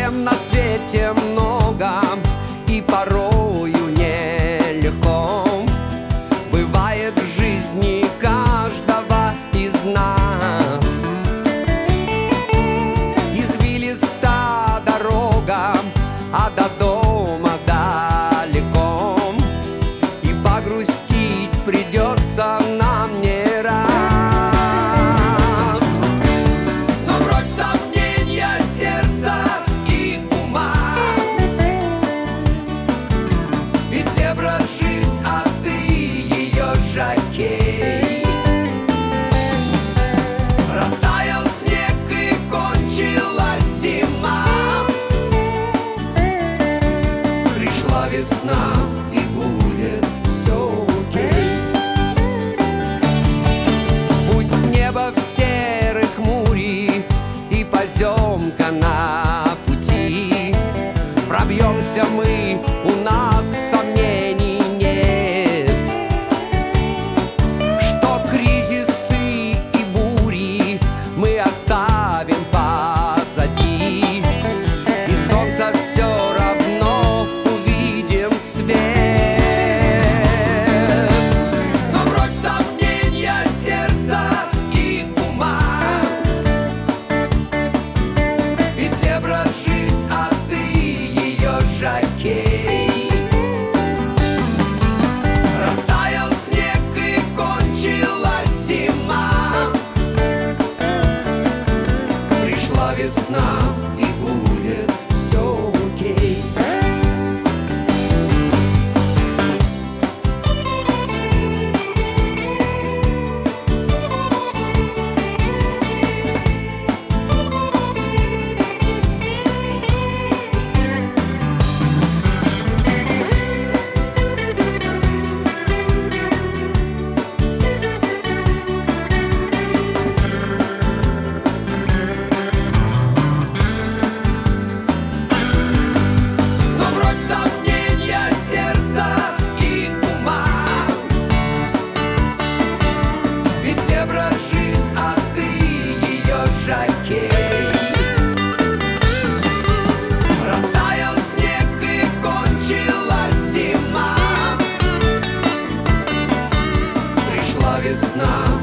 Проблем на свете много, и порою нелегко бывает в жизни каждого из нас. Извилиста дорога, а до дома далеко, и погрустить придется нам не раз. Но брось сомнения сердца и ума, ведь зебра жизнь, а ты ее жокей. Растаял снег и кончилась зима, пришла весна, и будет все окей. Пусть небо в серой хмуре и поземка на пути, пробьемся мы, у нас сомнений нет, что кризисы и бури мы оставим позади, и солнце все равно увидим свет. Но брось сомнения сердца и ума, ведь зебра жизнь, а ты ее жокей. Растаял снег и кончилась зима, пришла весна, и будет все окей. Но брось сомнения сердца и ума, ведь зебра жизнь, а ты ее жокей. Растаял снег и кончилась зима, пришла весна.